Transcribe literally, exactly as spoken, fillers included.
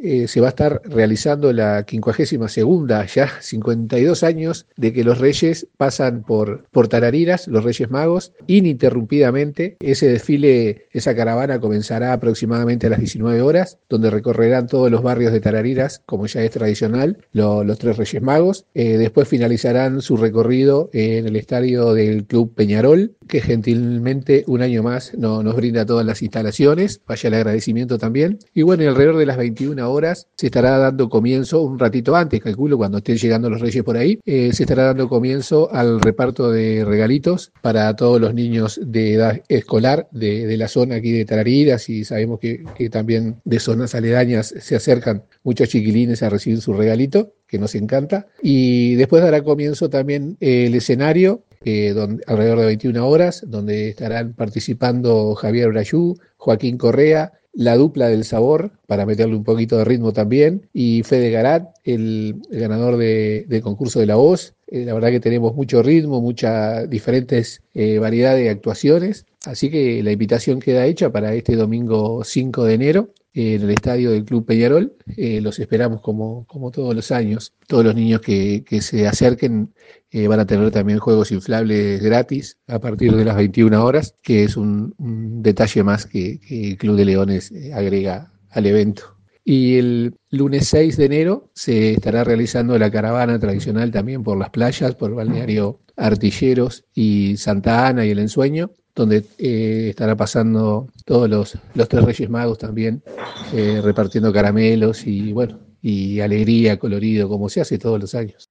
eh, se va a estar realizando la quincuagésima segunda, ya cincuenta y dos años de que los Reyes pasan por, por Tarariras, los Reyes Magos, ininterrumpidamente. Ese desfile, esa caravana comenzará aproximadamente a las diecinueve horas, donde recorrerán todos los barrios de Tarariras, como ya es tradicional, lo, los tres Reyes Magos. Eh, después finalizarán su recorrido en el estadio del Club Peñarol, que gentilmente un año más no, nos brinda todas las instalaciones. Vaya el agradecimiento también. Y bueno, y alrededor de las veintiuna horas se estará dando comienzo, un ratito antes, calculo, cuando estén llegando los Reyes por ahí, eh, se estará dando comienzo al reparto de regalitos para todos los niños de edad escolar de, de la zona aquí de Tarariras, y sabemos que, que también de zonas aledañas se acercan muchos chiquilines a recibir su regalito, que nos encanta. Y después dará comienzo también eh, el escenario, eh, donde, alrededor de veintiuna horas, donde estarán participando Javier Brayú, Joaquín Correa, la dupla del sabor, para meterle un poquito de ritmo también, y Fede Garat, el, el ganador de, del concurso de La Voz. Eh, la verdad que tenemos mucho ritmo, muchas diferentes eh, variedades de actuaciones, así que la invitación queda hecha para este domingo cinco de enero en el estadio del Club Peñarol. Eh, los esperamos como, como todos los años. Todos los niños que, que se acerquen eh, van a tener también juegos inflables gratis a partir de las veintiuna horas, que es un, un detalle más que, que el Club de Leones eh, agrega al evento. Y el lunes seis de enero se estará realizando la caravana tradicional también por las playas, por el balneario Artilleros y Santa Ana y el Ensueño, donde eh, estará pasando todos los, los tres Reyes Magos también, eh, repartiendo caramelos y bueno, y alegría, colorido, como se hace todos los años.